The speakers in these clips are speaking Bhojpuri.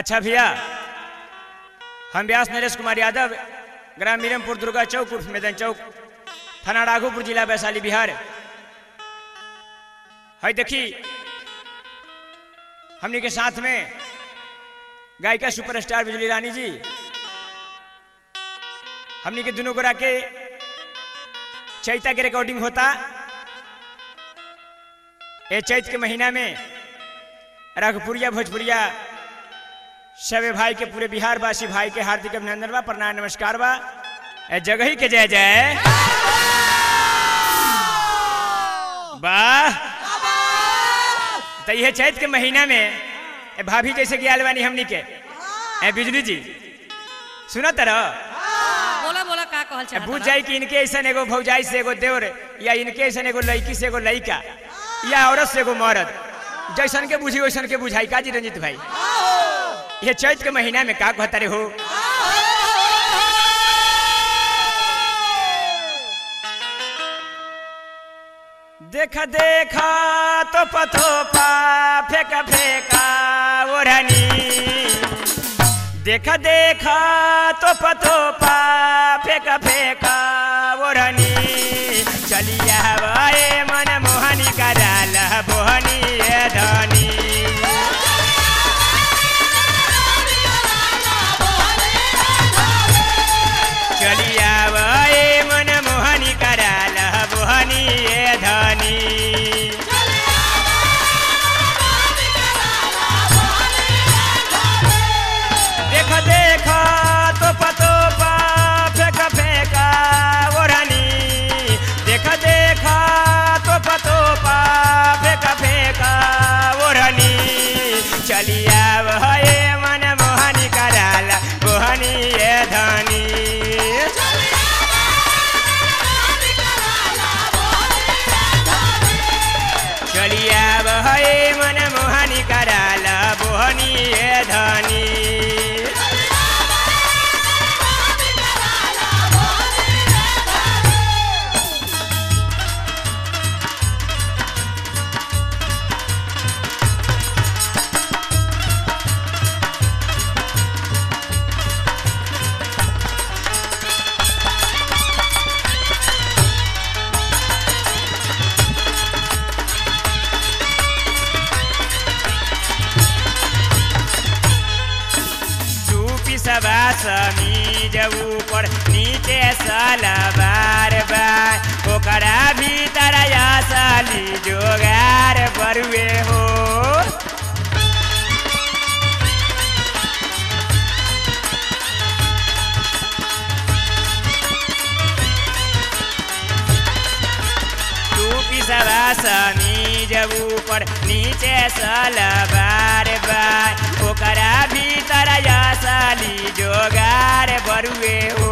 अच्छा भैया, हम व्यास नरेश कुमार यादव, ग्राम मीरमपुर, दुर्गा चौक उर्फ मैदान चौक, थाना राघोपुर, जिला वैशाली, बिहार। है देखी हमने के साथ में गायिका सुपरस्टार बिजली रानी जी, हमने के दोनों गोरा के चैता के रिकॉर्डिंग होता। ये चैत के महीना में राघपुरिया भोजपुरिया सभी भाई के, पूरे बिहार वासी भाई के हार्दिक अभिनंदन बा, प्रणाम, नमस्कार बा। जगह ही के जय जय वाह। तो यह चैत के महीना में भाभी जैसे कि आलवानी हमनी के बिजली जी सुना तरह बोला बोला का कहल चाहत बुझ जाई कि इनके ऐसा एगो भौजाई से एगो देवर, या इनके ऐसा एगो लड़की से एगो लड़का, या औरत से एगो मर्द, जैसन के बुझी वैसन के बुझाई। काजी रंजित भाई, ये चैत के महीना में का कहता रे हो? देखा देखा तो पथो पा फेंका फेंका ओढ़नी, देखा देखा तो पथो पा फेंका फेंका ओढ़नी, चलिया हवाए मन मोहनी का डाल बोहनी ये धनी, चलिया हवाए मन मोहनी का डाल बोहनी ये धनी। देखा देखा तो पतो पा फेंका फेंका ओढ़नी, देखा देखा तो पतो पा फेंका फेंका ओढ़नी, चलिया वह मन मोहनी कराल बोहनी ये धनी, चलिया वह मन मोहनी कराल बोहनी ये धनी। सबा समीज ऊपर नीचे सलवार बार, ओकरा भीतर असली जोगार बरुए हो, टूपी सबा समीज ऊपर नीचे सलवार बार, ओकरा भीतर असली जोगार बरुए हो,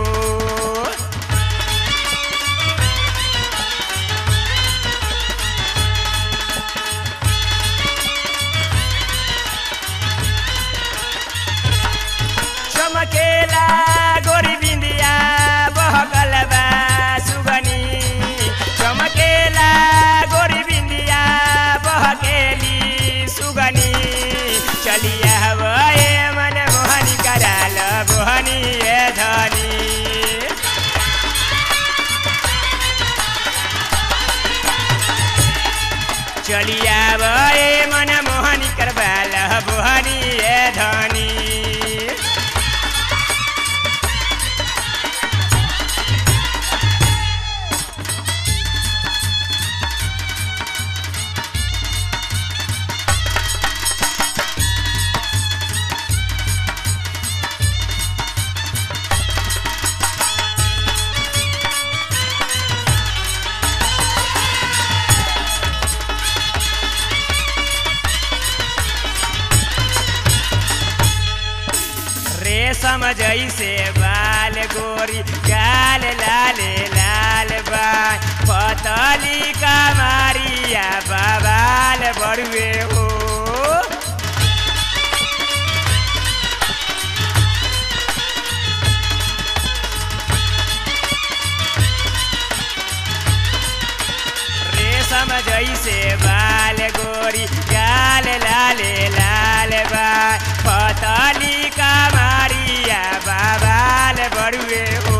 चमकेला गोरी बिंदिया बहकल बा सुगनी, चमकेला गोरी बिंदिया बहकेली सुगनी, चलिया हवाए मन मोहनी कराल बोहनी ये धनी, चलिया हवाए मन मोहनी करवाल बोहनी ये धनी। रेशम जैसे बाल गोरी गाल लाल लाल बाल, पतली कमारिया बवाल बरुए हो, रेशम जैसे बाल गोरी गाल लाल लाल बाल, पतली कमरिया बाबाल बड़ुए हो।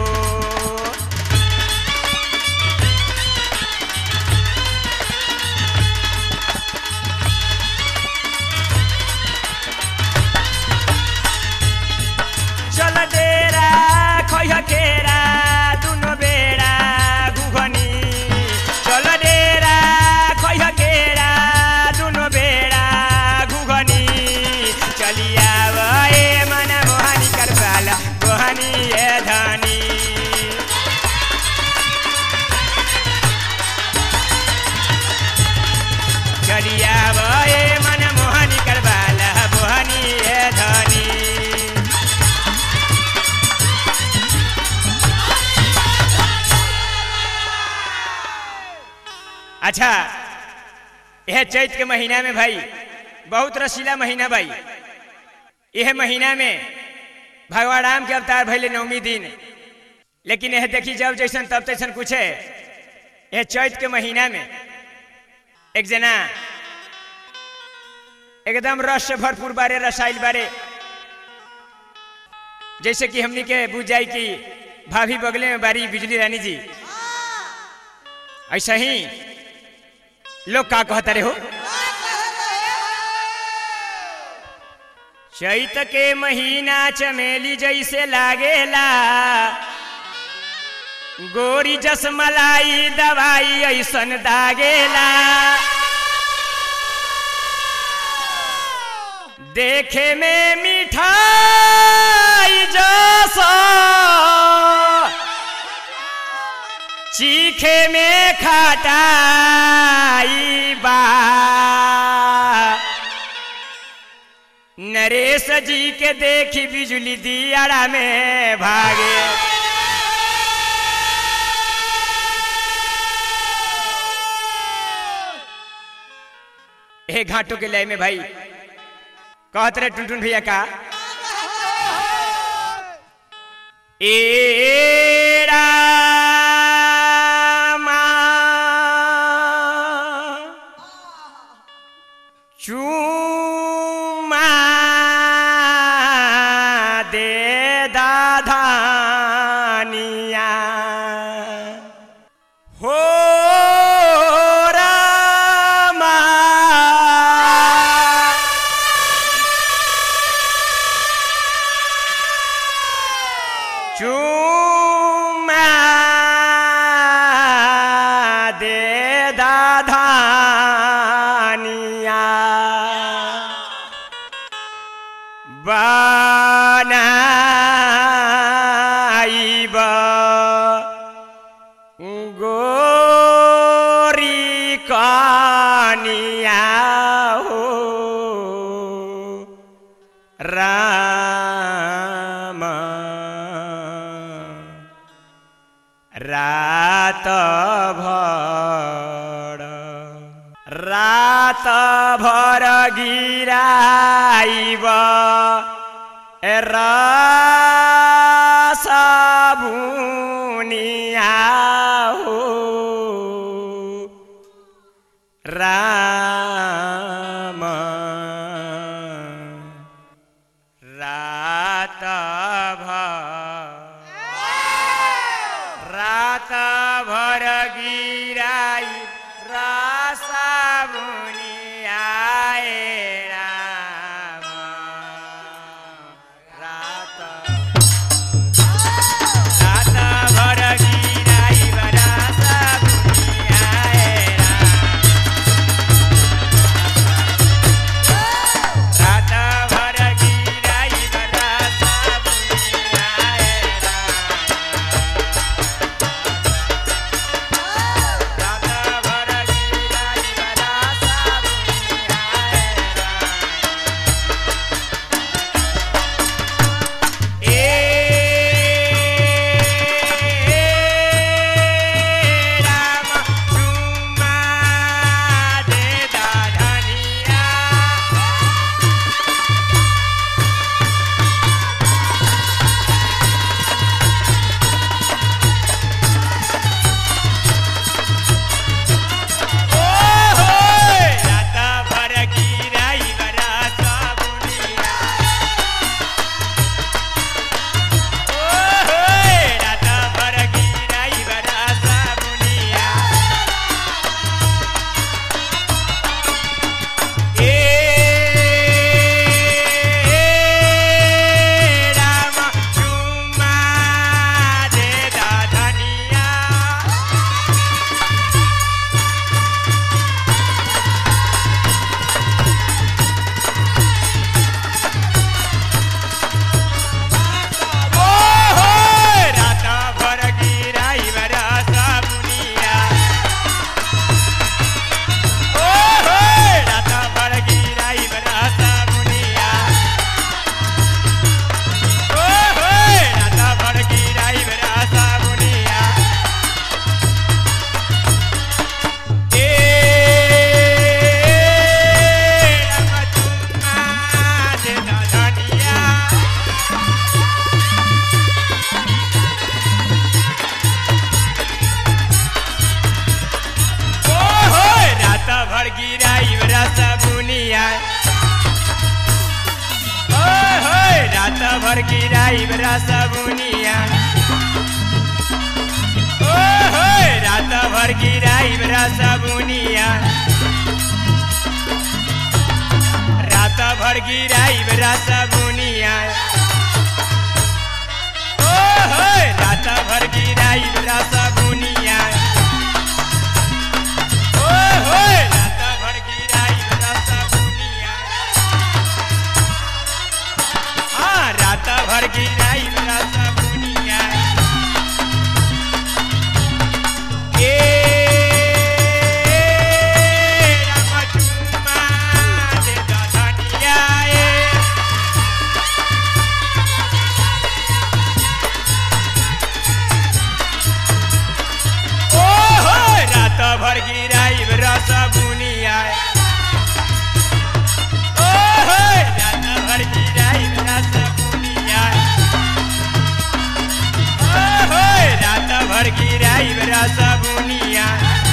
चल डेरा खैह केरा दुनो बेड़ा घुघनी। चल डेरा खैह केरा दुनो बेड़ा घुघनी। चलिया ए मन मोहनी करबाल मोहनी ए धनी। चलिया ए मन मोहनी करबाल मोहनी ए धनी। अच्छा, यह चैत के महीना में भाई बहुत रसीला महीना भाई। यह महीना में भगवान राम के अवतार भैले 9वीं दिन। लेकिन यह देखी जब जैसन तब तैसन कुछ है। यह चैत के महीना में एक जना एकदम रस से भरपूर बारे रसायल बारे। जैसे कि हमनी के बुझ जाए कि भाभी बगले में बारी बिजली रानी जी, ऐसा ही लोग का कहता रहे हो। चैत के महीना चमेली जैसे लागेला, गोरी जस मलाई दवाई ऐसन दागेला। देखे में मिठाई जैसा, चीखे में खटाई बा। नरेश जी के देखी बिजली दियारा में भागे। हे घाटों के लय में भाई कहते रहे टुनटुन भैया का एरा चूमा दे दाधानिया हो रामा। चूमा दे दाधानिया बनाइब गोरी कनिया हो राम। रात भर गिराइब रस बुनिया हो राम। रात भर गिराई रस बुनिया राम। रात भर गिराई भर गिराई रस बुनिया ओ हो रात भर गिराई रस बुनिया रात भर गिराई रस बुनिया ओ हो रात भर गिराई रस बुनिया ओ हो रात भर गिराई रस बुनिया हाँ रात भर गिराई रस बुनिया भर गिराई रस बुनिया ओ हो रात भर गिराई रस बुनिया ओ हो रात भर गिराई रस बुनिया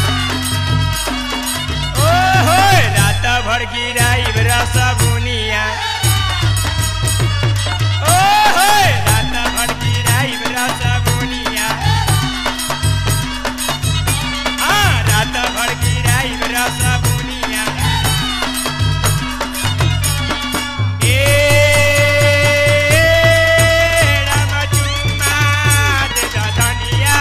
ओ हो रात भर गिराई रस बुनिया ओ हो रात भर गिराई रस बुनिया रात भर गिराई रस बुनिया राम चुम्मा दे धनिया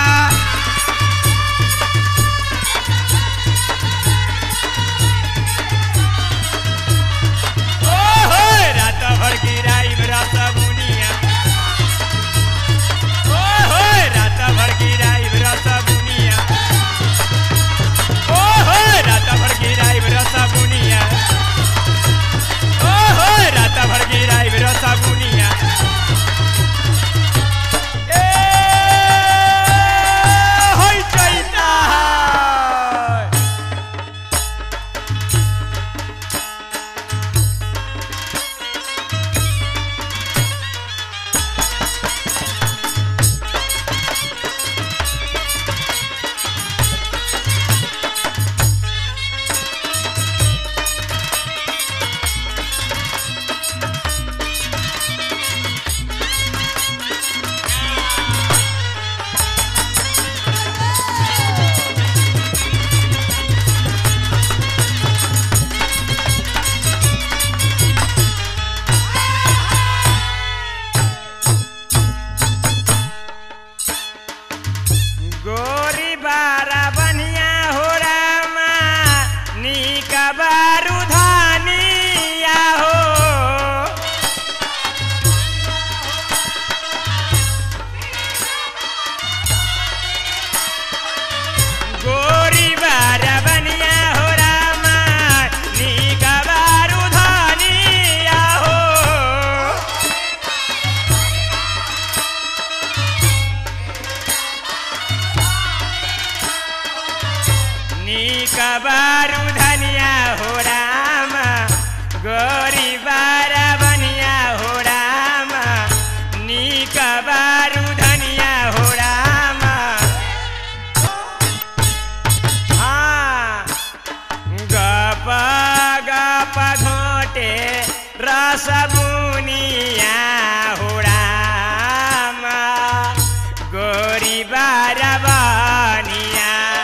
ओ हो रात भर गिराई रस बुनिया ओ हो रात भर गिराई रस बुनिया ओ हो रात भर गिराई रस बुनिया ओ हो रात भर गिराई रस बुनिया ए होई चैता गोरी बारा बनिया हो रामा नीक बारू धानिया हो गोरी बारा बनिया हो रामा नीक बारू धानिया हो नीक बारू धनिया हो राम गोरी बारा बनिया हो राम नीक बारू धनिया हो राम हाँ गप गप घोटे रस बुनिया हो राम गोरी बारा बनिया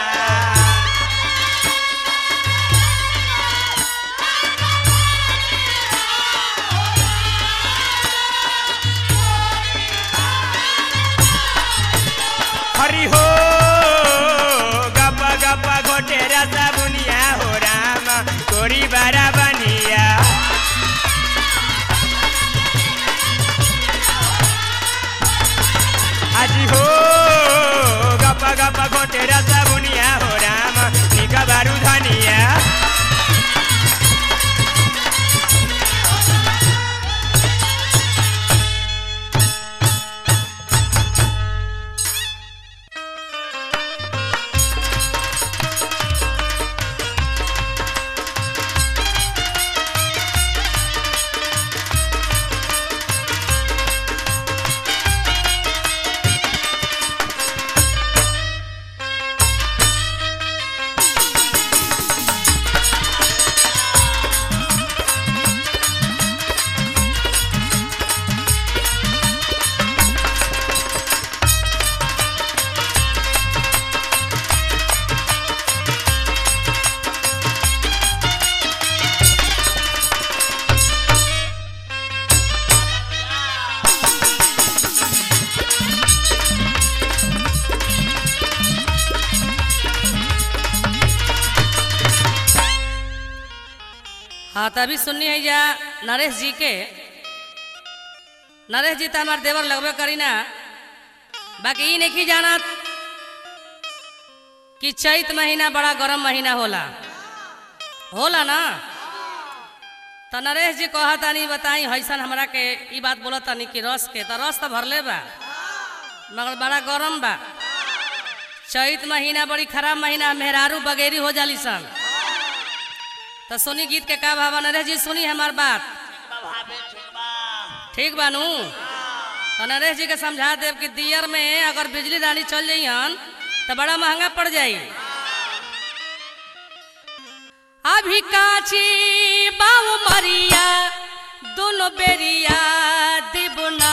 हरि हो गप गप घोटे रस बुनिया हो राम गोरी बारा बनिया हाजी हो गप गप घोटे रस बुनिया हो राम नीक बारू धनिया हाँ तभी सुननी है जा नरेश जी के। नरेश जी तो हमारे देवर लगबे करी ना, बाकी ये नहीं जानत कि चैत महीना बड़ा गरम महीना होला ना। तो नरेश जी कहा तानी बताई हैसन हमरा के ई बात बोला तानी कि रस के तो रस तो भरले बा मगर बड़ा गरम बा। चैत महीना बड़ी खराब महीना, मेहरारू बगेरी हो जाली सन। तो सुनी गीत के का भावा नरेश जी, सुनी हमार बात ठीक बानू। तो नरेश जी के समझा देव कि दियर में अगर बिजली रानी चल जाइयन तो बड़ा महंगा पड़ जाई। अभी काची बाऊ मरिया दोनों बेरिया दिबुना,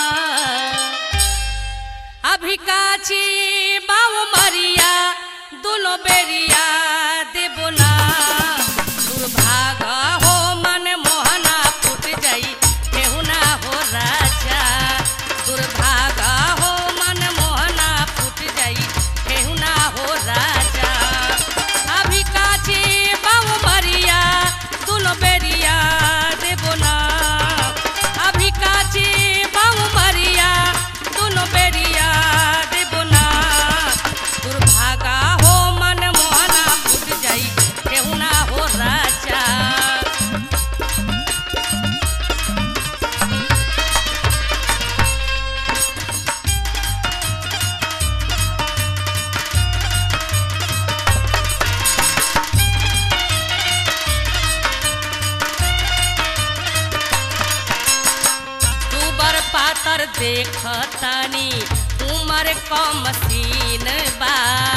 अभी काची बाऊ मरिया दोनों बेरिया दिबुना। दुर्भागा हो मन मोहना फूट जाई केहू ना हो राजा, दुर्भागा हो मन मोहना फूट जाई केहू ना हो राजा। अभी काची बाऊ मरिया दोनों बेरिया देबोना, अभी काची बाऊ मरिया दोनों बेरिया देबोना। दुर्भागा हो मन मोहना फूट जाई केहू ना हो राजा। पातर देखतानी उमर क मसीन बा,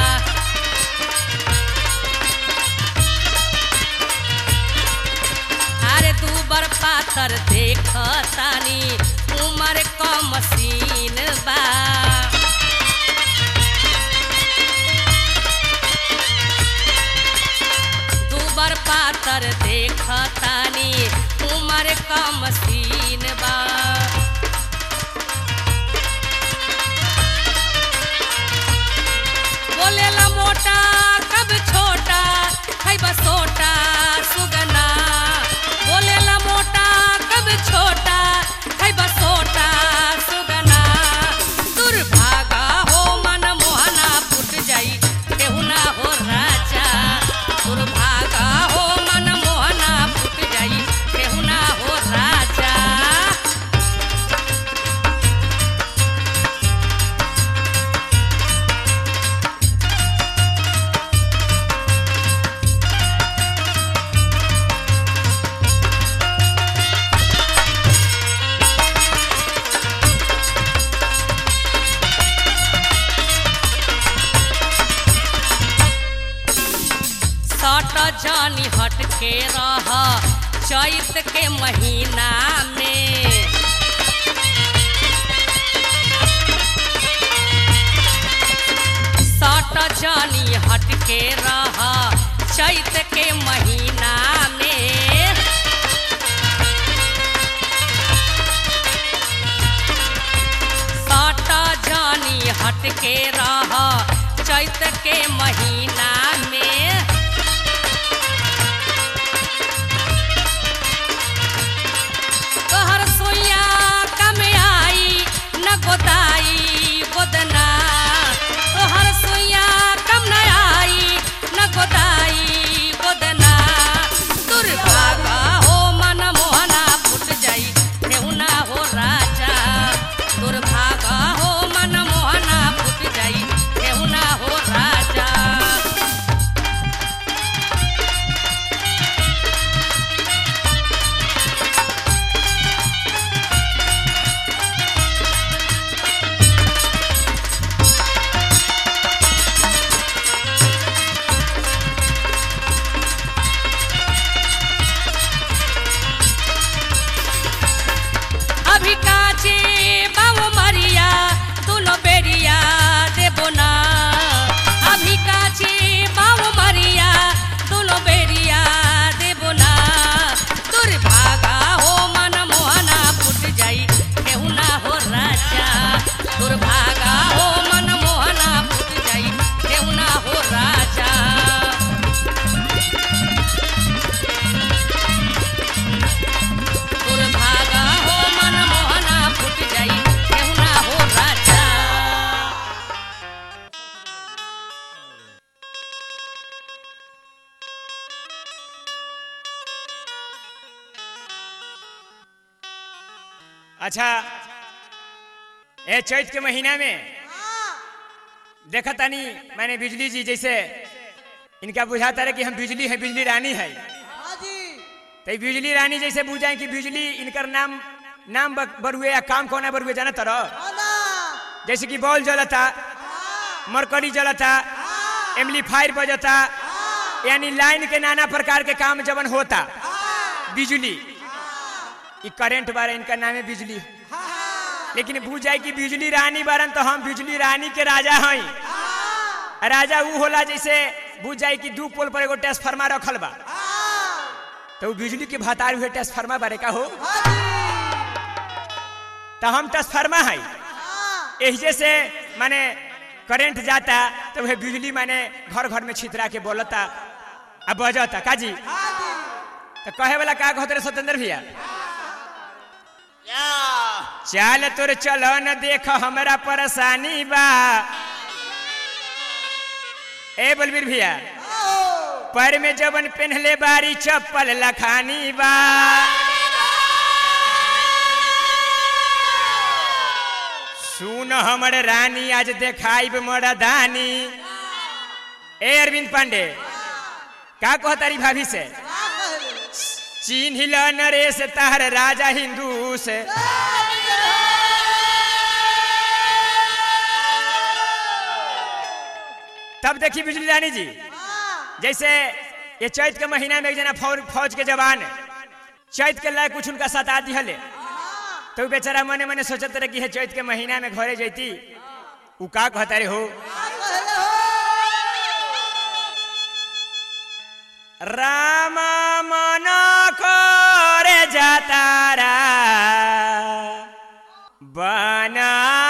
अरे दूबर पातर देखतानी उमर क मसीन बा। दूबर पातर देखतानी उमर क मसीन बा। बोलेला मोटा कब छोटा है बसोटा सुगना, बोलेला मोटा कब छोटा है बसोटा सुगना। दुर्भागा हो मन मोहना फूट जाई केहू ना हो राजा, दुर्भागा हो मन मोहना फूट जाई केहू ना हो राजा। जानी हट के रह चैत के महीना में, सट जानी हट के रह चैत के महीना में। सट जानी हट के रह चैत के महीना में। गोदाई गोदना तोहर सुइया कम न आई न गोदाई गोदना। दुर्भागा हो मन मोहना फूट जाई केहू ना हो राजा, दुर्भागा हो मन मोहना फूट जाई केहू ना हो राजा। अच्छा ए चैत के महीना में देखा तानी मैंने बिजली जी जैसे इनका बुझाता रहे कि हम बिजली है, बिजली रानी है। तो बिजली रानी जैसे बुझाए कि बिजली इनकर नाम बरुए या काम कोना बरुए जाना तरह जैसे कि बॉल जलता, मरकरी जलता, एम्पलीफायर बजता, यानी लाइन के नाना प्रकार के काम जबन होता बिजली करंट बारे इनका नाम है बिजली। लेकिन बुझ जाए कि बिजली रानी बारन तो हम बिजली रानी के राजा हैं। राजा वो होला जैसे बुझ जाए कि 2 पोल पर एगो ट्रांसफार्मर रखल बा तो बिजली के भतार हुए ट्रांसफार्मर बारे का हो तो हम ट्रांसफार्मर है एहिजे से माने करंट जाता तो वह बिजली माने घर घर में छितरा के बोलता अब बजता काजी तो कहे वाला का कहते रहे सत्येंद्र भैया चल तोर चलो न देख हमरा परेशानी बा ए बलबीर भैया पैर में जबन पहनले बारी चप्पल लखानी बा सुन हमर रानी आज देखाइब मर्दानी। ए अरविंद पांडे का कहतारी भाभी से चिन्हिल नरेश तार राजा हिंदू से तब देखी बिजली रानी जी जैसे ये चैत के महीना में एक जना फौज के जवान चैत के लायक कुछ उनका सता दिहले तो बेचारा मने मने सोचत रहे कि चैत के महीना में घरे जैती उ का कहता रे हो रामा मना करे जातारा बनाईती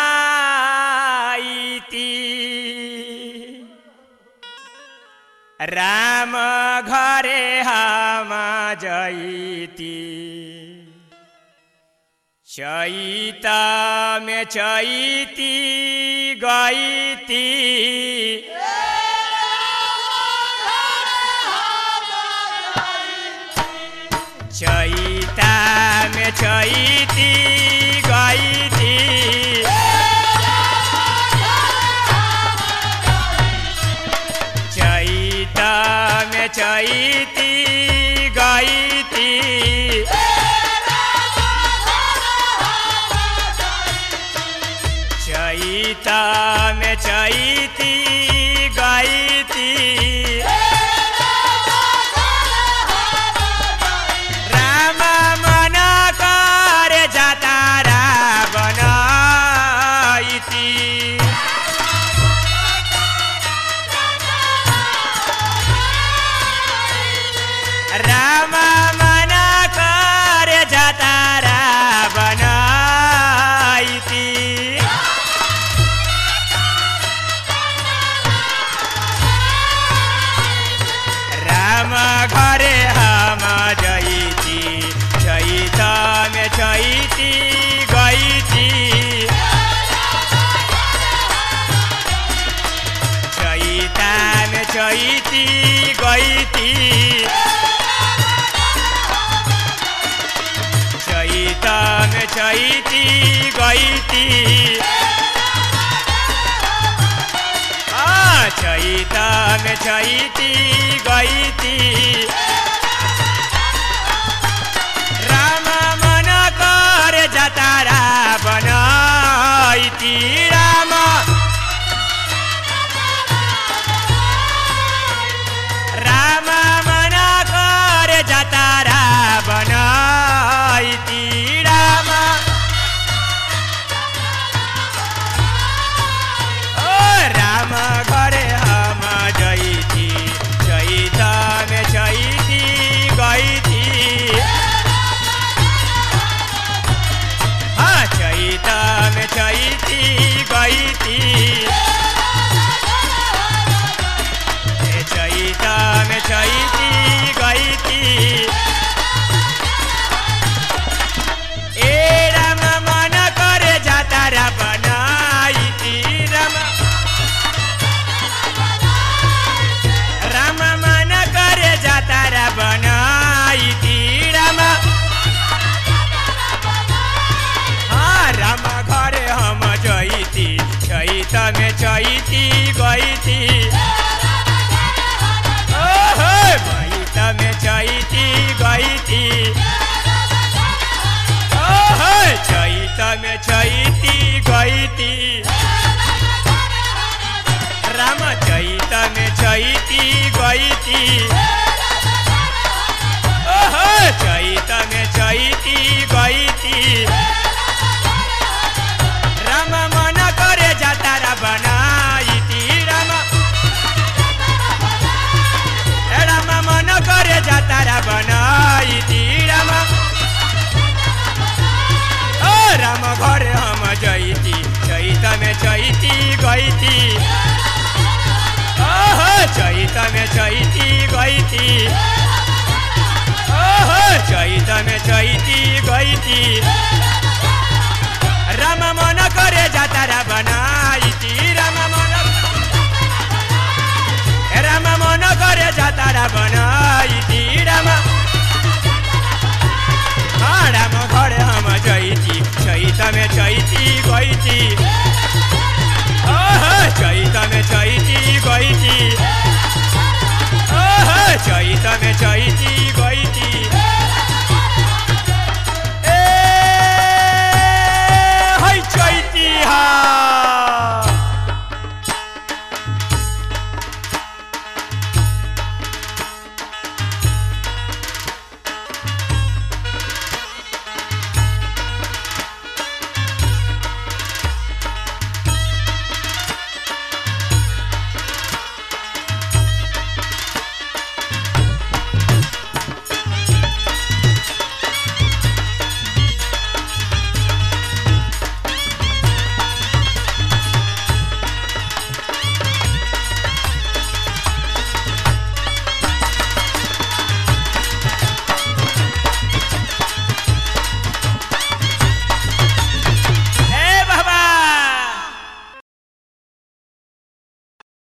राम घरे हम जईती चैता में चैती गईती चैता में चैती गईती चैता में चैती गईती चैता में चैती गईती राम मना करे जातारा बनाईती राम मना करे जातारा बनाईती राम घरे हम जईती चैता में चैती गईती चैता में चैती गईती चैता में चैती गईती चैता में चैती गईती राम मन कर जतारा बनाईती राम राम मन कर जतारा बनाईती राम ओ राम घरे हम जईती चैता में चैती गईती चैता में चैती गईती चैत में चैती गईती ओहो चैत में चैती गईती ओहो चैत में चैती गईती राम चैत में चैती गईती ओहो चैत में चैती गईती राम मन करे जातारा बनाईती राम मन करे जातारा बनाईती राम ओ राम घरे हम जईती चैत में चैती गईती ओहो चैत में चैती गईती ओहो चैत में चैती गईती राम मन करे जातारा बनाईती राम मन करे जातारा बनाईती राम हाँ राम घरे हम जईती चैत में चैती गईती